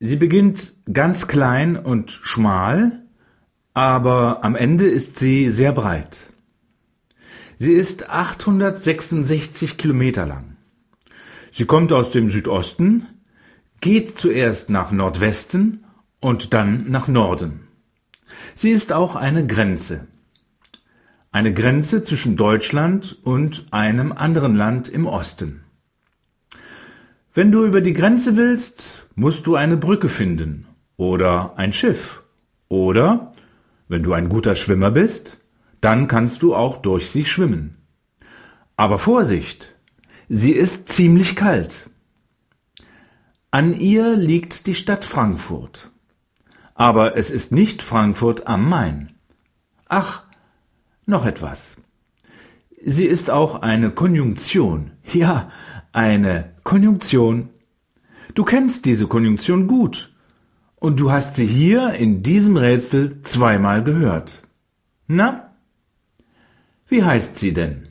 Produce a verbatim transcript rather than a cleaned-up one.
Sie beginnt ganz klein und schmal, aber am Ende ist sie sehr breit. Sie ist achthundertsechsundsechzig Kilometer lang. Sie kommt aus dem Südosten, geht zuerst nach Nordwesten und dann nach Norden. Sie ist auch eine Grenze. Eine Grenze zwischen Deutschland und einem anderen Land im Osten. Wenn du über die Grenze willst, musst du eine Brücke finden oder ein Schiff. Oder, wenn du ein guter Schwimmer bist, dann kannst du auch durch sie schwimmen. Aber Vorsicht, sie ist ziemlich kalt. An ihr liegt die Stadt Frankfurt. Aber es ist nicht Frankfurt am Main. Ach, noch etwas. Sie ist auch eine Konjunktion. Ja, eine Konjunktion. Du kennst diese Konjunktion gut. Und du hast sie hier in diesem Rätsel zweimal gehört. Na? Wie heißt sie denn?